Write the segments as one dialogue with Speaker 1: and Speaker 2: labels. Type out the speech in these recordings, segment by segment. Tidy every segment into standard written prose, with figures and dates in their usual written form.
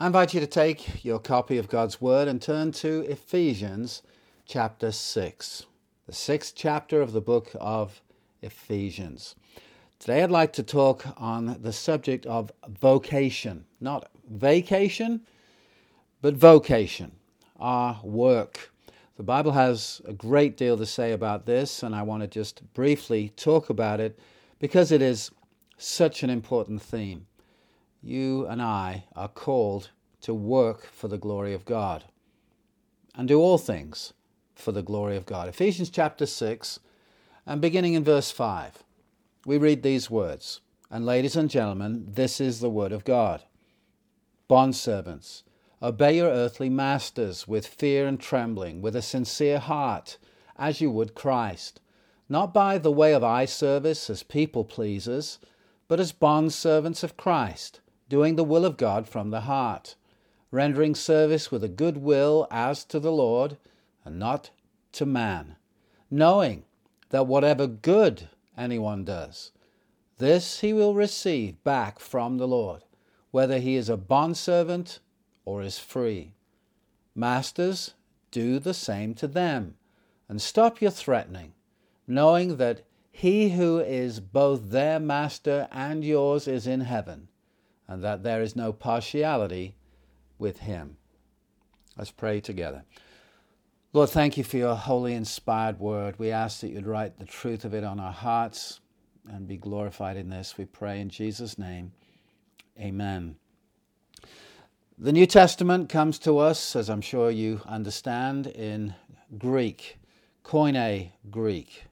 Speaker 1: I invite you to take your copy of God's Word and turn to Ephesians chapter 6, the sixth chapter of the book of Ephesians. Today I'd like to talk on the subject of vocation, not vacation, but vocation, our work. The Bible has a great deal to say about this, and I want to just briefly talk about it because it is such an important theme. You and I are called to work for the glory of God and do all things for the glory of God. Ephesians chapter 6, and beginning in verse 5, we read these words, "And ladies and gentlemen, this is the word of God. Bondservants, obey your earthly masters with fear and trembling, with a sincere heart, as you would Christ, not by the way of eye service as people pleasers, but as bondservants of Christ, doing the will of God from the heart, rendering service with a good will as to the Lord and not to man, knowing that whatever good anyone does, this he will receive back from the Lord, whether he is a bondservant or is free. Masters, do the same to them, and stop your threatening, knowing that he who is both their master and yours is in heaven, and that there is no partiality with him." Let's pray together. Lord, thank you for your holy inspired word. We ask that you'd write the truth of it on our hearts and be glorified in this. We pray in Jesus' name. Amen. The New Testament comes to us, as I'm sure you understand, in Greek, Koine Greek,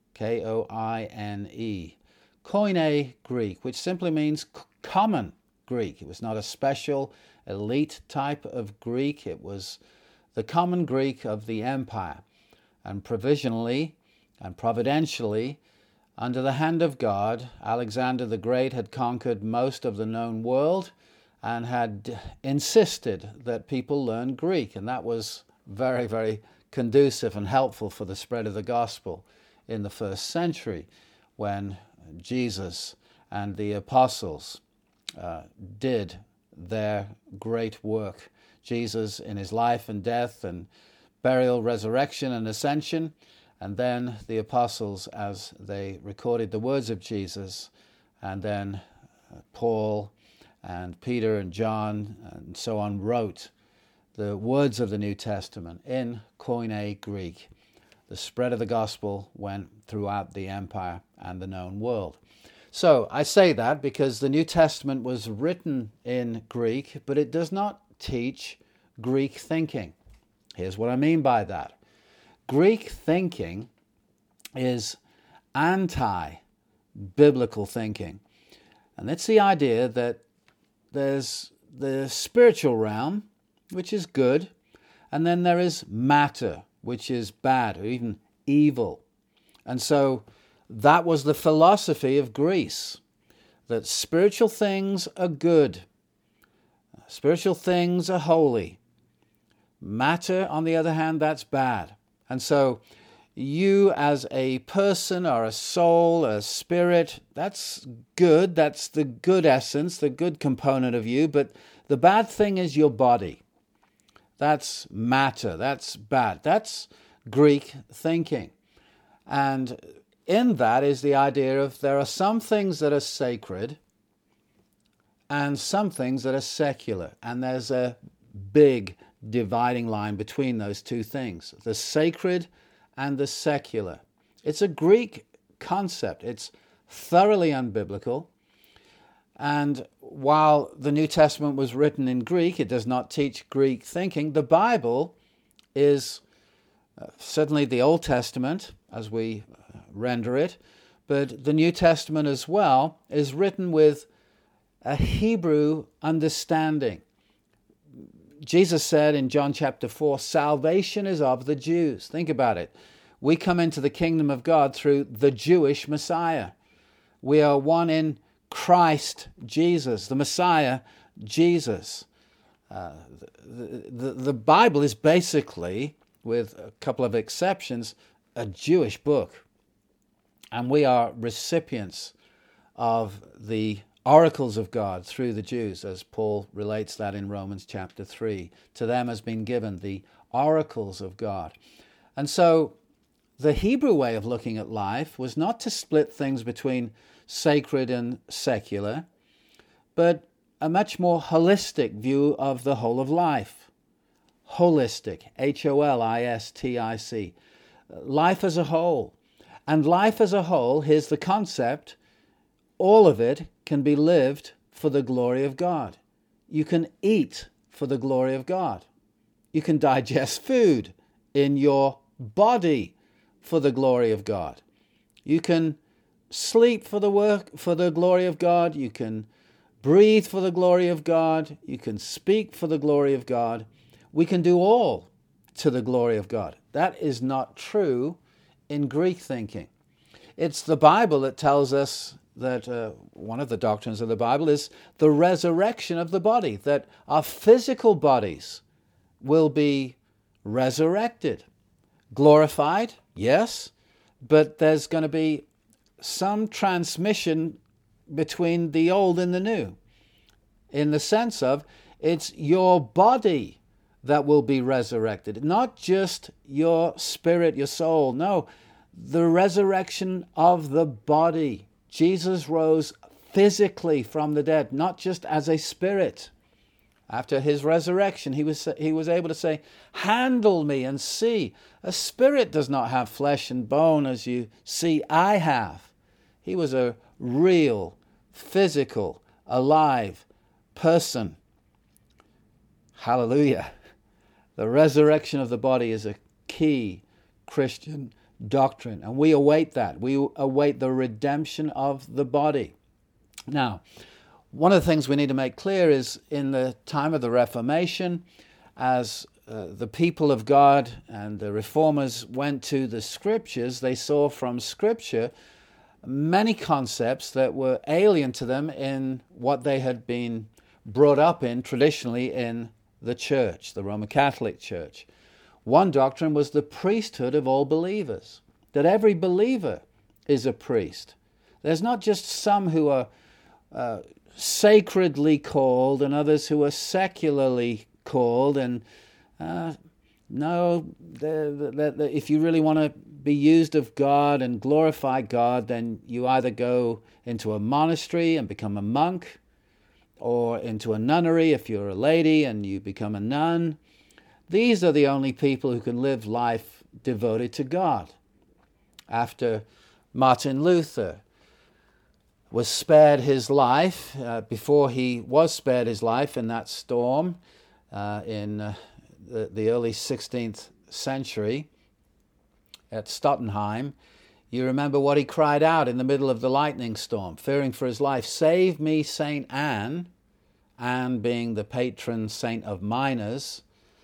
Speaker 1: Koine, Koine Greek, which simply means common Greek. It was not a special, elite type of Greek. It was the common Greek of the empire. And provisionally and providentially, under the hand of God, Alexander the Great had conquered most of the known world and had insisted that people learn Greek. And that was very, very conducive and helpful for the spread of the gospel in the first century when Jesus and the apostles did their great work. Jesus in his life and death and burial, resurrection and ascension, and then the apostles as they recorded the words of Jesus, and then Paul and Peter and John and so on wrote the words of the New Testament in Koine Greek. The spread of the gospel went throughout the empire and the known world. So I say that because the New Testament was written in Greek, but it does not teach Greek thinking. Here's what I mean by that. Greek thinking is anti-biblical thinking. And it's the idea that there's the spiritual realm, which is good, and then there is matter, which is bad or even evil. And so that was the philosophy of Greece, that spiritual things are good, spiritual things are holy. Matter, on the other hand, that's bad. And so you as a person or a soul, a spirit, that's good, that's the good essence, the good component of you, but the bad thing is your body. That's matter, that's bad. That's Greek thinking. And in that is the idea of there are some things that are sacred and some things that are secular. And there's a big dividing line between those two things, the sacred and the secular. It's a Greek concept. It's thoroughly unbiblical. And while the New Testament was written in Greek, it does not teach Greek thinking. The Bible is certainly the Old Testament, as we render it, but the New Testament as well is written with a Hebrew understanding. Jesus said in John chapter 4, salvation is of the Jews. Think about it. We come into the kingdom of God through the Jewish Messiah. We are one in Christ Jesus, the Messiah, Jesus. The Bible is basically, with a couple of exceptions, a Jewish book. And we are recipients of the oracles of God through the Jews, as Paul relates that in Romans chapter 3. To them has been given the oracles of God. And so the Hebrew way of looking at life was not to split things between sacred and secular, but a much more holistic view of the whole of life. Holistic, Holistic, life as a whole. And life as a whole, here's the concept, all of it can be lived for the glory of God. You can eat for the glory of God. You can digest food in your body for the glory of God. You can sleep for the glory of God. You can breathe for the glory of God. You can speak for the glory of God. We can do all to the glory of God. That is not true in Greek thinking. It's the Bible that tells us that one of the doctrines of the Bible is the resurrection of the body, that our physical bodies will be resurrected. Glorified, yes, but there's going to be some transmission between the old and the new, in the sense of it's your body that will be resurrected, not just your spirit, your soul. No, the resurrection of the body. Jesus rose physically from the dead, not just as a spirit. After his resurrection, he was able to say, "Handle me and see." A spirit does not have flesh and bone as you see I have. He was a real, physical, alive person. Hallelujah. The resurrection of the body is a key Christian doctrine, and we await that. We await the redemption of the body. Now, one of the things we need to make clear is in the time of the Reformation, as the people of God and the reformers went to the Scriptures, they saw from Scripture many concepts that were alien to them in what they had been brought up in traditionally in the church, the Roman Catholic Church. One doctrine was the priesthood of all believers, that every believer is a priest. There's not just some who are sacredly called and others who are secularly called, and no, if you really want to be used of God and glorify God, then you either go into a monastery and become a monk, or into a nunnery if you're a lady and you become a nun. These are the only people who can live life devoted to God. After Martin Luther was spared his life, before he was spared his life in that storm in the early 16th century at Stottenheim, you remember what he cried out in the middle of the lightning storm, fearing for his life, "Save me, Saint Anne," Anne being the patron saint of miners.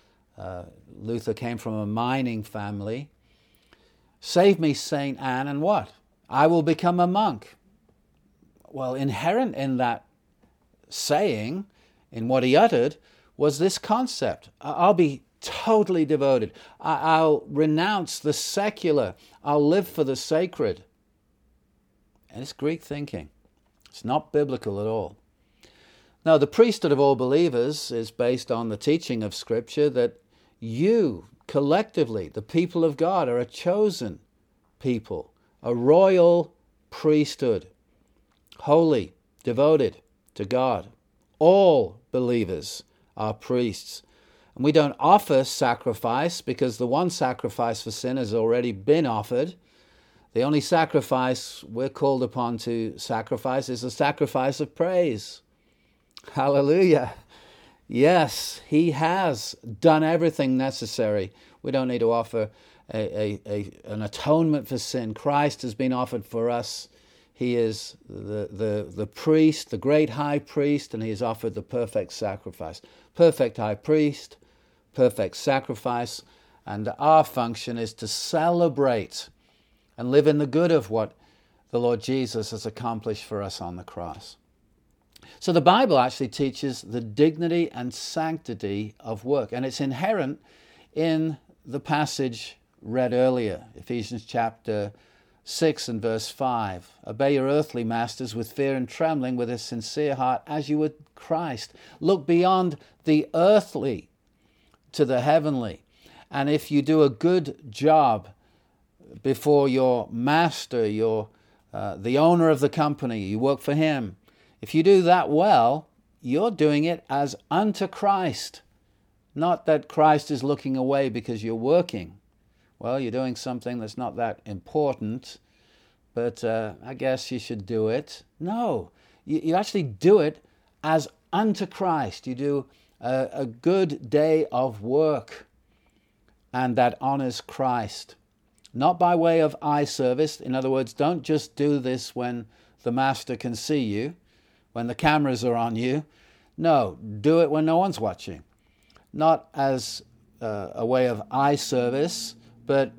Speaker 1: Luther came from a mining family. "Save me, Saint Anne," and what? "I will become a monk." Well, inherent in that saying, in what he uttered, was this concept. I'll be totally devoted. I'll renounce the secular. I'll live for the sacred. And it's Greek thinking. It's not biblical at all. Now, the priesthood of all believers is based on the teaching of Scripture that you, collectively, the people of God, are a chosen people, a royal priesthood, holy, devoted to God. All believers are priests. And we don't offer sacrifice because the one sacrifice for sin has already been offered. The only sacrifice we're called upon to sacrifice is the sacrifice of praise. Hallelujah. Yes, he has done everything necessary. We don't need to offer an atonement for sin. Christ has been offered for us. He is the priest, the great high priest, and he has offered the perfect sacrifice. Perfect high priest, perfect sacrifice, and our function is to celebrate and live in the good of what the Lord Jesus has accomplished for us on the cross. So the Bible actually teaches the dignity and sanctity of work, and it's inherent in the passage read earlier, Ephesians chapter 6 and verse 5. Obey your earthly masters with fear and trembling, with a sincere heart, as you would Christ. Look beyond the earthly to the heavenly. And if you do a good job before your master, the owner of the company, you work for him, if you do that well, you're doing it as unto Christ. Not that Christ is looking away because you're working. Well, you're doing something that's not that important, but I guess you should do it. No, you actually do it as unto Christ. You do a good day of work, and that honors Christ. Not by way of eye service. In other words, don't just do this when the master can see you, when the cameras are on you. No, do it when no one's watching. Not as a way of eye service, but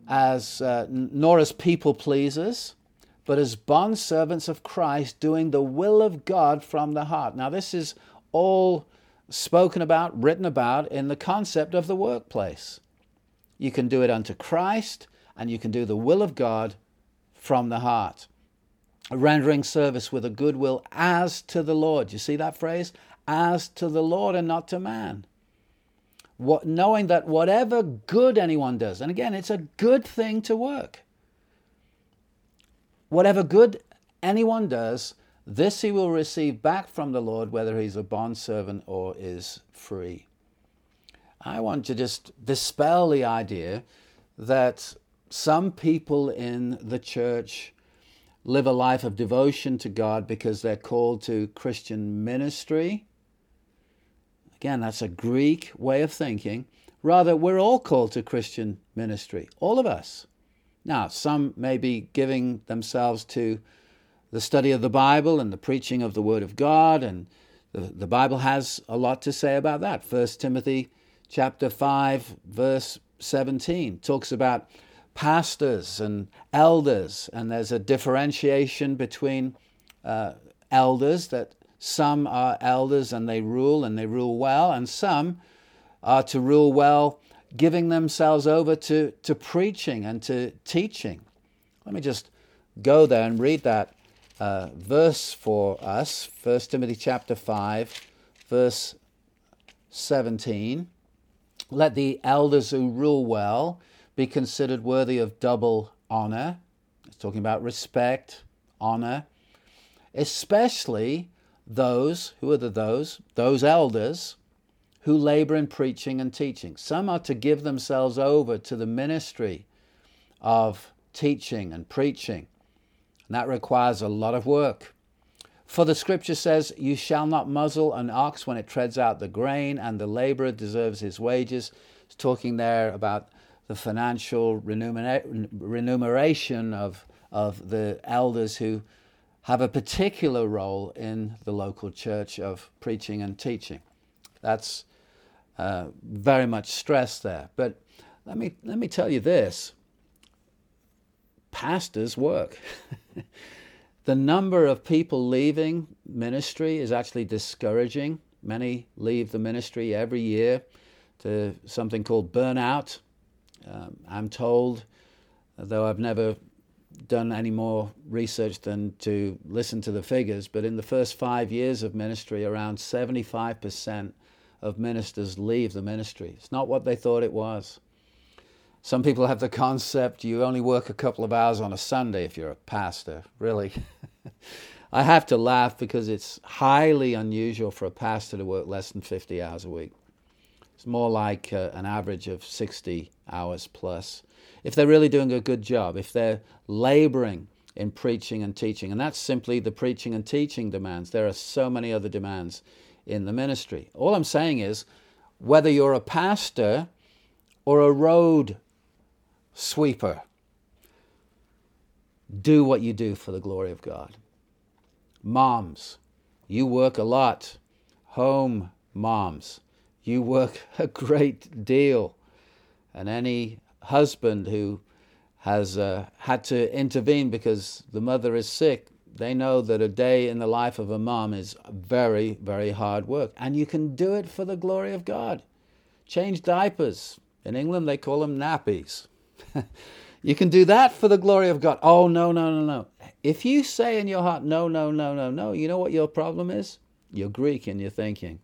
Speaker 1: nor as people pleasers, but as bondservants of Christ, doing the will of God from the heart. Now, this is all spoken about, written about in the concept of the workplace. You can do it unto Christ, and you can do the will of God from the heart. Rendering service with a good will as to the Lord. You see that phrase? As to the Lord and not to man. Knowing that whatever good anyone does, and again, it's a good thing to work. Whatever good anyone does, this he will receive back from the Lord, whether he's a bondservant or is free. I want to just dispel the idea that some people in the church live a life of devotion to God because they're called to Christian ministry. Again, that's a Greek way of thinking. Rather, we're all called to Christian ministry, all of us. Now, some may be giving themselves to the study of the Bible and the preaching of the Word of God, and the Bible has a lot to say about that. 1 Timothy chapter 5, verse 17 talks about pastors and elders, and there's a differentiation between elders, that some are elders and they rule well, and some are to rule well, giving themselves over to preaching and to teaching. Let me just go there and read that verse for us. 1 Timothy chapter 5, verse 17. Let the elders who rule well be considered worthy of double honor. It's talking about respect, honor, especially those, who are those elders who labor in preaching and teaching. Some are to give themselves over to the ministry of teaching and preaching. And that requires a lot of work. For the scripture says, you shall not muzzle an ox when it treads out the grain, and the laborer deserves his wages. It's talking there about the financial remuneration of the elders who have a particular role in the local church of preaching and teaching. That's very much stressed there. But let me tell you this. Pastors work. The number of people leaving ministry is actually discouraging. Many leave the ministry every year to something called burnout. I'm told, though I've never done any more research than to listen to the figures, but in the first 5 years of ministry, around 75% of ministers leave the ministry. It's not what they thought it was. Some people have the concept you only work a couple of hours on a Sunday if you're a pastor. Really. I have to laugh because it's highly unusual for a pastor to work less than 50 hours a week. It's more like an average of 60 hours plus. If they're really doing a good job, if they're laboring in preaching and teaching, and that's simply the preaching and teaching demands. There are so many other demands in the ministry. All I'm saying is, whether you're a pastor or a road sweeper, do what you do for the glory of God. Moms, you work a lot. Home moms, you work a great deal. And any husband who has had to intervene because the mother is sick, they know that a day in the life of a mom is very, very hard work. And you can do it for the glory of God. Change diapers. In England, they call them nappies. You can do that for the glory of God. Oh, no, no, no, no. If you say in your heart, no, no, no, no, no, you know what your problem is? You're Greek in your thinking.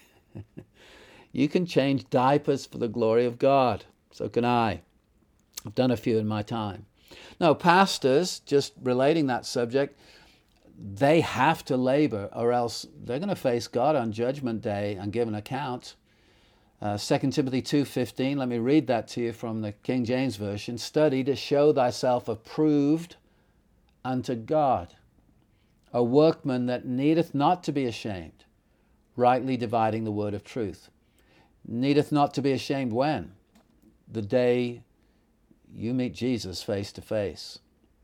Speaker 1: You can change diapers for the glory of God. So can I. I've done a few in my time. No, pastors, just relating that subject, they have to labor or else they're going to face God on Judgment Day and give an account. 2 Timothy 2:15, let me read that to you from the King James Version. Study to show thyself approved unto God, a workman that needeth not to be ashamed, rightly dividing the word of truth. Needeth not to be ashamed when? The day you meet Jesus face to face.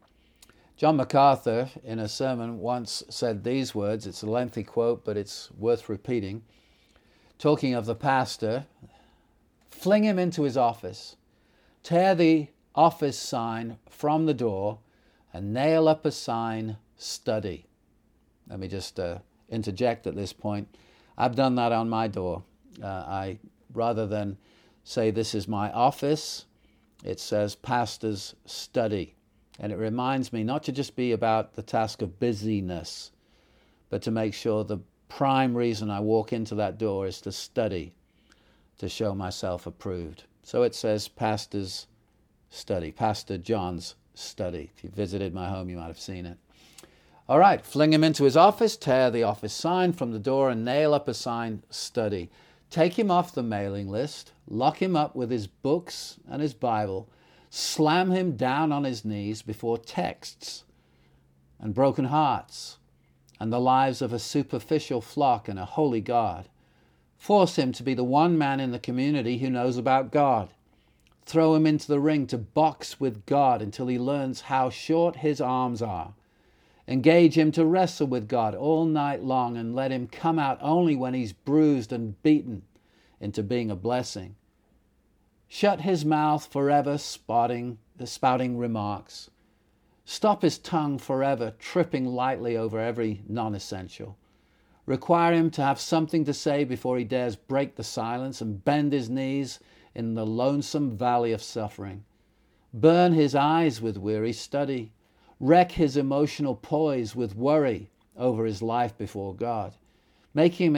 Speaker 1: John MacArthur, in a sermon, once said these words. It's a lengthy quote, but it's worth repeating. Talking of the pastor, fling him into his office, tear the office sign from the door, and nail up a sign, study. Let me just interject at this point. I've done that on my door. I rather than say this is my office, it says pastor's study. And it reminds me not to just be about the task of busyness, but to make sure the prime reason I walk into that door is to study, to show myself approved. So it says pastor's study, Pastor John's study. If you visited my home, you might have seen it. All right, fling him into his office, tear the office sign from the door, and nail up a sign, study. Take him off the mailing list, lock him up with his books and his Bible, slam him down on his knees before texts and broken hearts and the lives of a superficial flock and a holy God. Force him to be the one man in the community who knows about God. Throw him into the ring to box with God until he learns how short his arms are. Engage him to wrestle with God all night long and let him come out only when he's bruised and beaten into being a blessing. Shut his mouth forever spouting remarks. Stop his tongue forever tripping lightly over every non-essential. Require him to have something to say before he dares break the silence and bend his knees in the lonesome valley of suffering. Burn his eyes with weary study. Wreck his emotional poise with worry over his life before God. Make him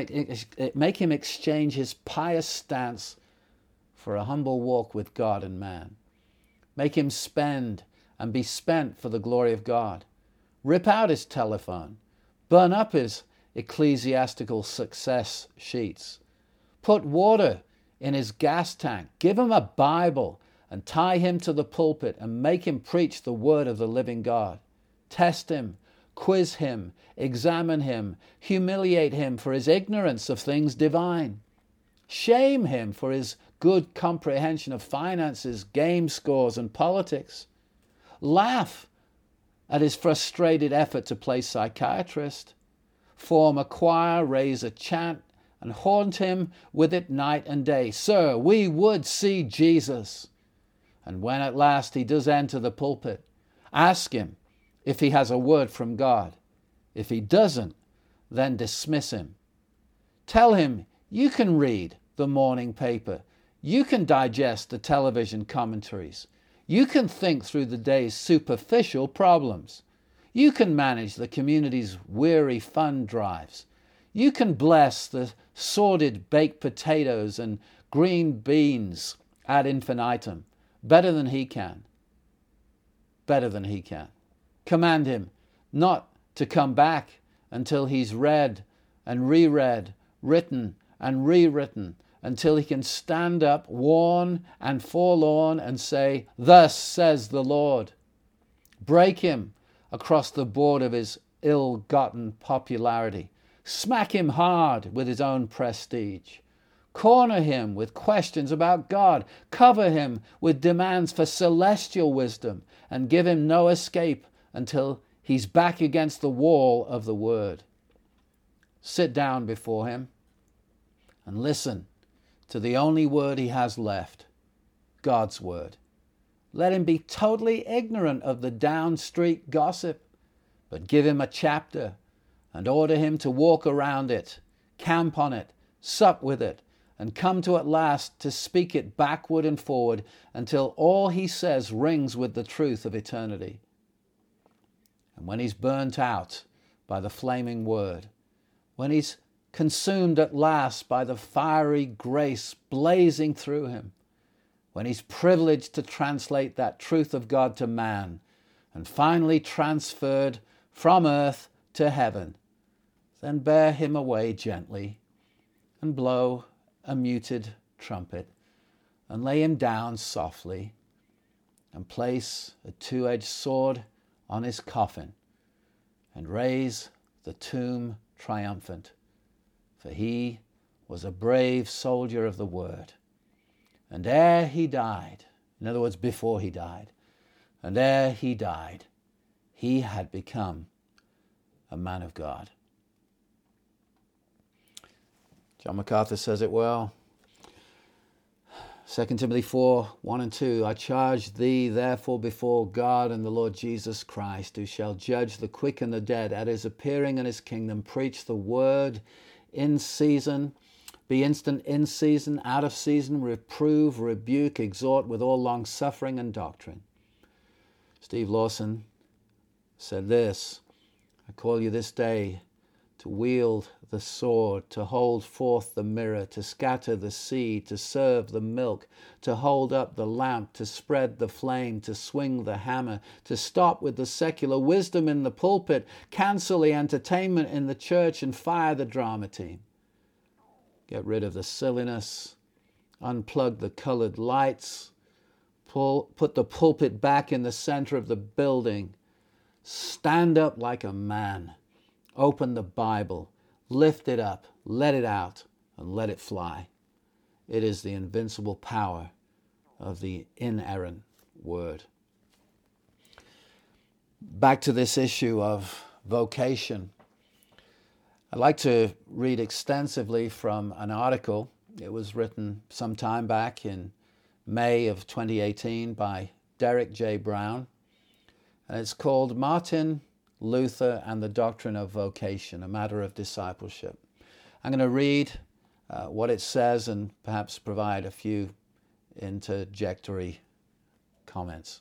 Speaker 1: exchange his pious stance for a humble walk with God and man. Make him spend and be spent for the glory of God. Rip out his telephone. Burn up his ecclesiastical success sheets. Put water in his gas tank. Give him a Bible and tie him to the pulpit and make him preach the word of the living God. Test him, quiz him, examine him, humiliate him for his ignorance of things divine. Shame him for his good comprehension of finances, game scores, and politics. Laugh at his frustrated effort to play psychiatrist. Form a choir, raise a chant, and haunt him with it night and day. Sir, we would see Jesus. And when at last he does enter the pulpit, ask him if he has a word from God. If he doesn't, then dismiss him. Tell him you can read the morning paper. You can digest the television commentaries. You can think through the day's superficial problems. You can manage the community's weary fund drives. You can bless the sordid baked potatoes and green beans ad infinitum better than he can. Better than he can. Command him not to come back until he's read and reread, written and rewritten, until he can stand up, worn and forlorn, and say, "Thus says the Lord." Break him across the board of his ill-gotten popularity. Smack him hard with his own prestige. Corner him with questions about God. Cover him with demands for celestial wisdom, and give him no escape until he's back against the wall of the Word. Sit down before him and listen to the only word he has left, God's word. Let him be totally ignorant of the down street gossip, but give him a chapter and order him to walk around it, camp on it, sup with it, and come to at last to speak it backward and forward until all he says rings with the truth of eternity. And when he's burnt out by the flaming word, when he's consumed at last by the fiery grace blazing through him, when he's privileged to translate that truth of God to man and finally transferred from earth to heaven, then bear him away gently and blow a muted trumpet and lay him down softly and place a two-edged sword on his coffin and raise the tomb triumphant. For he was a brave soldier of the word. And ere he died, in other words, before he died, and ere he died, he had become a man of God. John MacArthur says it well. 2 Timothy 4:1-2, I charge thee therefore before God and the Lord Jesus Christ, who shall judge the quick and the dead at his appearing in his kingdom, preach the word in season, be instant in season, out of season, reprove, rebuke, exhort with all long suffering and doctrine. Steve Lawson said this, I call you this day to wield the sword, to hold forth the mirror, to scatter the seed, to serve the milk, to hold up the lamp, to spread the flame, to swing the hammer, to stop with the secular wisdom in the pulpit, cancel the entertainment in the church, and fire the drama team. Get rid of the silliness, unplug the colored lights, put the pulpit back in the center of the building, stand up like a man, open the Bible, lift it up, let it out, and let it fly. It is the invincible power of the inerrant word. Back to this issue of vocation. I'd like to read extensively from an article. It was written some time back in May of 2018 by Derek J. Brown. And it's called Martin Luther and the Doctrine of Vocation, a Matter of Discipleship. I'm going to read what it says and perhaps provide a few interjectory comments.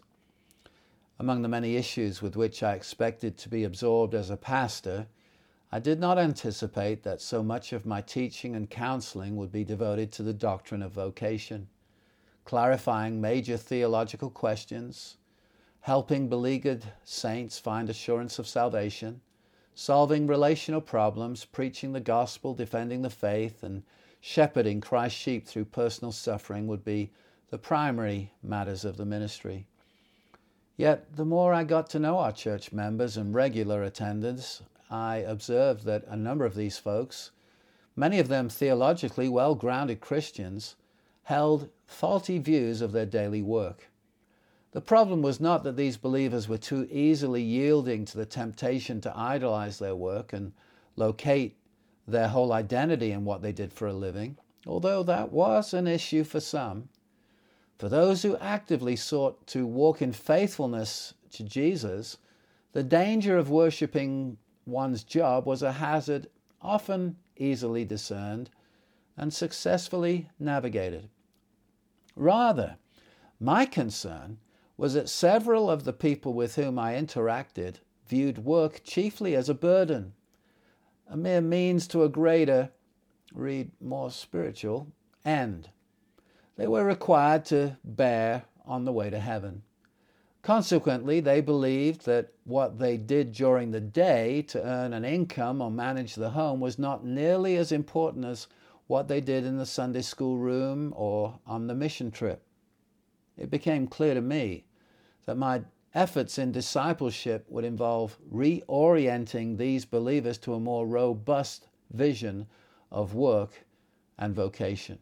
Speaker 1: Among the many issues with which I expected to be absorbed as a pastor, I did not anticipate that so much of my teaching and counseling would be devoted to the doctrine of vocation, clarifying major theological questions, helping beleaguered saints find assurance of salvation, solving relational problems, preaching the gospel, defending the faith, and shepherding Christ's sheep through personal suffering would be the primary matters of the ministry. Yet, the more I got to know our church members and regular attendants, I observed that a number of these folks, many of them theologically well-grounded Christians, held faulty views of their daily work. The problem was not that these believers were too easily yielding to the temptation to idolize their work and locate their whole identity in what they did for a living, although that was an issue for some. For those who actively sought to walk in faithfulness to Jesus, the danger of worshiping one's job was a hazard often easily discerned and successfully navigated. Rather, my concern was that several of the people with whom I interacted viewed work chiefly as a burden, a mere means to a greater, read more spiritual, end. They were required to bear on the way to heaven. Consequently, they believed that what they did during the day to earn an income or manage the home was not nearly as important as what they did in the Sunday school room or on the mission trip. It became clear to me that my efforts in discipleship would involve reorienting these believers to a more robust vision of work and vocation.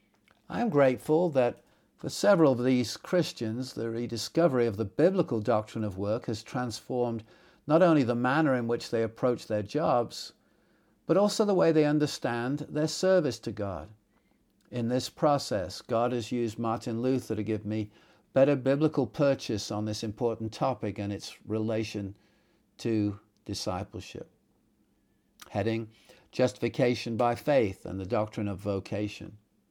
Speaker 1: I am grateful that for several of these Christians, the rediscovery of the biblical doctrine of work has transformed not only the manner in which they approach their jobs, but also the way they understand their service to God. In this process, God has used Martin Luther to give me better biblical purchase on this important topic and its relation to discipleship. Heading, Justification by Faith and the Doctrine of Vocation.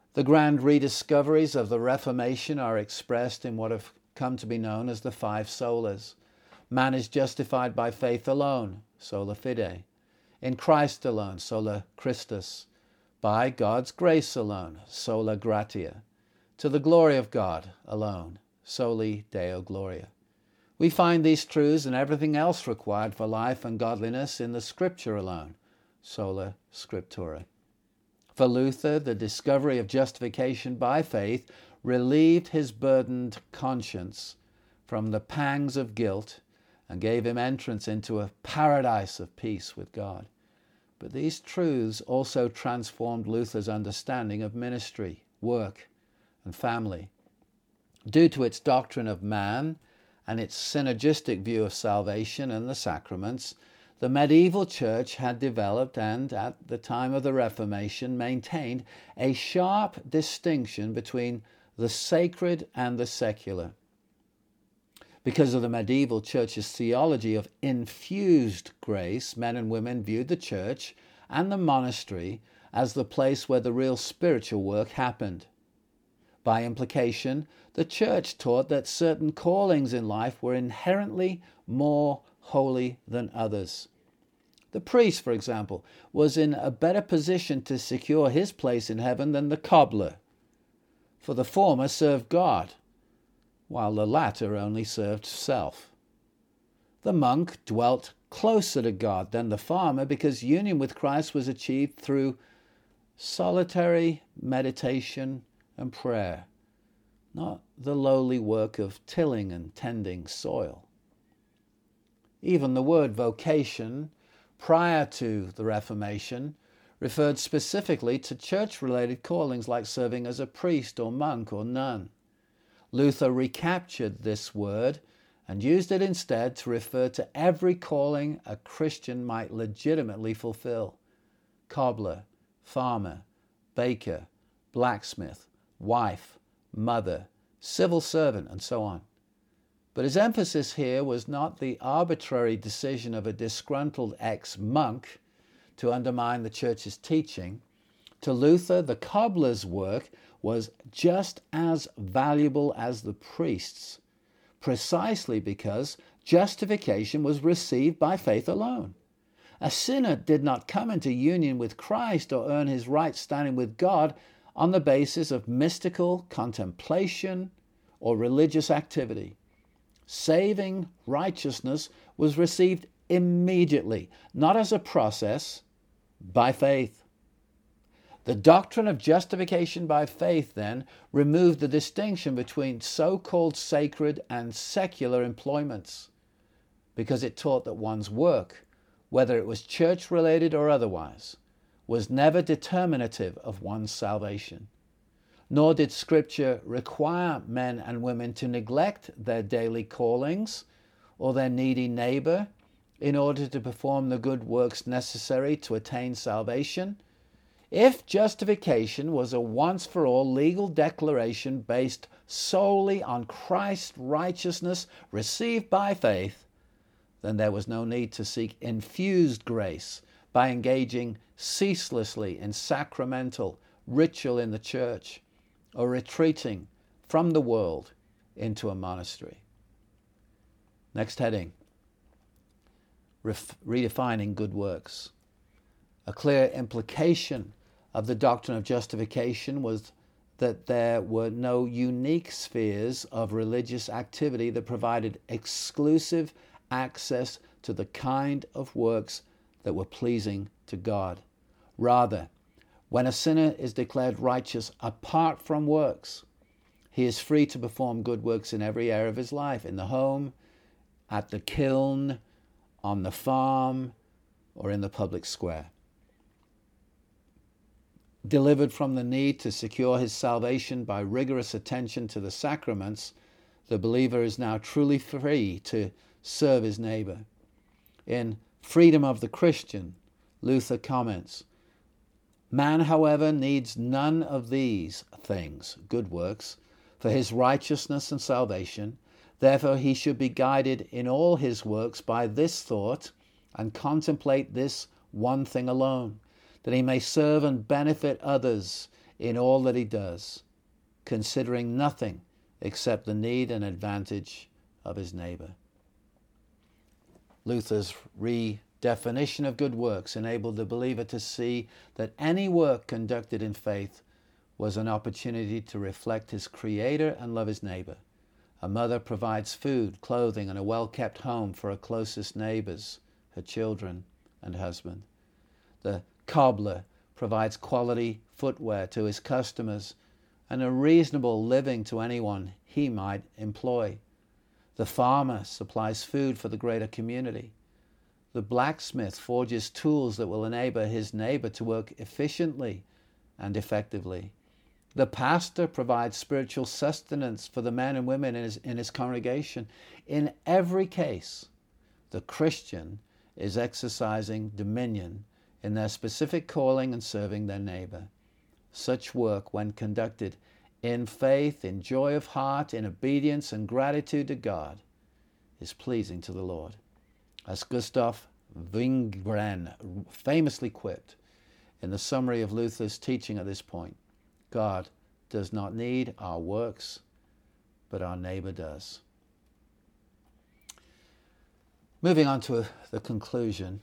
Speaker 1: The grand rediscoveries of the Reformation are expressed in what have come to be known as the five solas. Man is justified by faith alone, sola fide. In Christ alone, sola Christus. By God's grace alone, sola gratia. To the glory of God alone, soli Deo gloria. We find these truths and everything else required for life and godliness in the Scripture alone, sola scriptura. For Luther, the discovery of justification by faith relieved his burdened conscience from the pangs of guilt and gave him entrance into a paradise of peace with God. But these truths also transformed Luther's understanding of ministry, work, and family. Due to its doctrine of man and its synergistic view of salvation and the sacraments, the medieval church had developed and, at the time of the Reformation, maintained a sharp distinction between the sacred and the secular. Because of the medieval church's theology of infused grace, men and women viewed the church and the monastery as the place where the real spiritual work happened. By implication, the church taught that certain callings in life were inherently more holy than others. The priest, for example, was in a better position to secure his place in heaven than the cobbler, for the former served God, while the latter only served self. The monk dwelt closer to God than the farmer because union with Christ was achieved through solitary meditation and prayer, not the lowly work of tilling and tending soil. Even the word vocation, prior to the Reformation, referred specifically to church-related callings like serving as a priest or monk or nun. Luther recaptured this word and used it instead to refer to every calling a Christian might legitimately fulfill: cobbler, farmer, baker, blacksmith, wife, mother, civil servant, and so on. But his emphasis here was not the arbitrary decision of a disgruntled ex-monk to undermine the church's teaching. To Luther, the cobbler's work was just as valuable as the priest's, precisely because justification was received by faith alone. A sinner did not come into union with Christ or earn his right standing with God on the basis of mystical contemplation or religious activity. Saving righteousness was received immediately, not as a process, by faith. The doctrine of justification by faith, then, removed the distinction between so-called sacred and secular employments, because it taught that one's work, whether it was church-related or otherwise, was never determinative of one's salvation. Nor did Scripture require men and women to neglect their daily callings or their needy neighbor in order to perform the good works necessary to attain salvation. If justification was a once-for-all legal declaration based solely on Christ's righteousness received by faith, then there was no need to seek infused grace by engaging ceaselessly in sacramental ritual in the church, or retreating from the world into a monastery. Next heading, redefining good works. A clear implication of the doctrine of justification was that there were no unique spheres of religious activity that provided exclusive access to the kind of works that were pleasing to God. Rather, when a sinner is declared righteous apart from works, he is free to perform good works in every area of his life, in the home, at the kiln, on the farm, or in the public square. Delivered from the need to secure his salvation by rigorous attention to the sacraments, the believer is now truly free to serve his neighbor. In Freedom of the Christian, Luther comments, "Man, however, needs none of these things, good works, for his righteousness and salvation. Therefore he should be guided in all his works by this thought and contemplate this one thing alone, that he may serve and benefit others in all that he does, considering nothing except the need and advantage of his neighbor. Luther's redefinition of good works enabled the believer to see that any work conducted in faith was an opportunity to reflect his Creator and love his neighbor. A mother provides food, clothing, and a well-kept home for her closest neighbors, her children and husband. The cobbler provides quality footwear to his customers and a reasonable living to anyone he might employ. The farmer supplies food for the greater community. The blacksmith forges tools that will enable his neighbor to work efficiently and effectively. The pastor provides spiritual sustenance for the men and women in his congregation. In every case, the Christian is exercising dominion in their specific calling and serving their neighbor. Such work, when conducted in faith, in joy of heart, in obedience and gratitude to God, is pleasing to the Lord. As Gustav Wingren famously quipped in the summary of Luther's teaching at this point, God does not need our works, but our neighbor does. Moving on to the conclusion,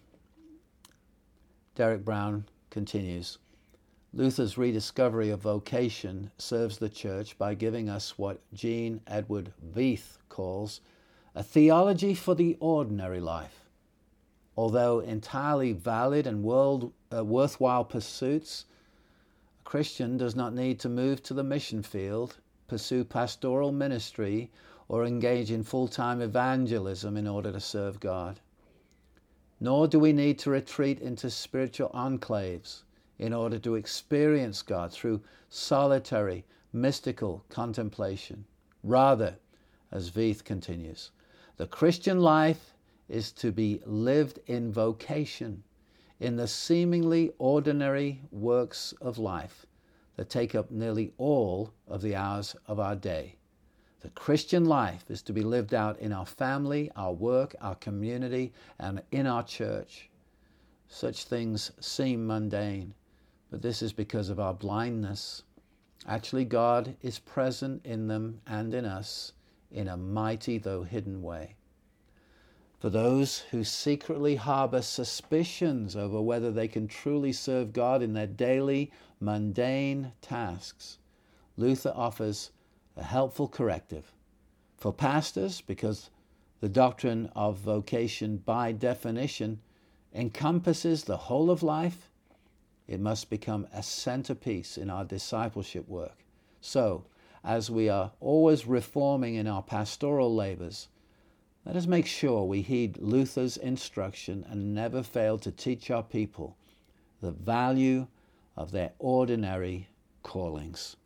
Speaker 1: Derek Brown continues, Luther's rediscovery of vocation serves the church by giving us what Jean Edward Veith calls a theology for the ordinary life. Although entirely valid and worthwhile pursuits, a Christian does not need to move to the mission field, pursue pastoral ministry, or engage in full-time evangelism in order to serve God. Nor do we need to retreat into spiritual enclaves in order to experience God through solitary, mystical contemplation. Rather, as Veith continues, the Christian life is to be lived in vocation, in the seemingly ordinary works of life that take up nearly all of the hours of our day. The Christian life is to be lived out in our family, our work, our community, and in our church. Such things seem mundane, but this is because of our blindness. Actually, God is present in them and in us in a mighty though hidden way. For those who secretly harbor suspicions over whether they can truly serve God in their daily, mundane tasks, Luther offers a helpful corrective. For pastors, because the doctrine of vocation by definition encompasses the whole of life, it must become a centerpiece in our discipleship work. So, as we are always reforming in our pastoral labors, let us make sure we heed Luther's instruction and never fail to teach our people the value of their ordinary callings.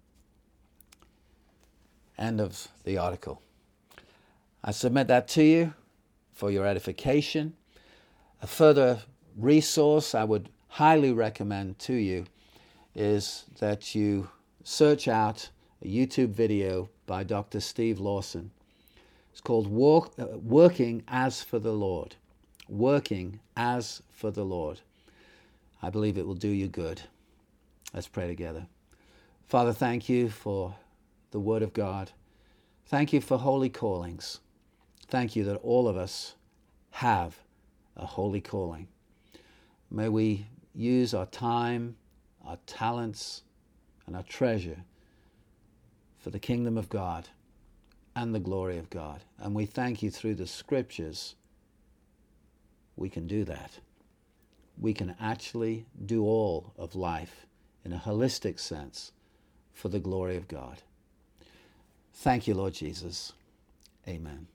Speaker 1: End of the article. I submit that to you for your edification. A further resource I would highly recommend to you is that you search out a YouTube video by Dr. Steve Lawson. It's called Working as for the Lord. Working as for the Lord. I believe it will do you good. Let's pray together. Father, thank you for the Word of God. Thank you for holy callings. Thank you that all of us have a holy calling. May we use our time, our talents, and our treasure for the kingdom of God and the glory of God. And we thank you through the scriptures we can do that. We can actually do all of life in a holistic sense for the glory of God. Thank you, Lord Jesus. Amen.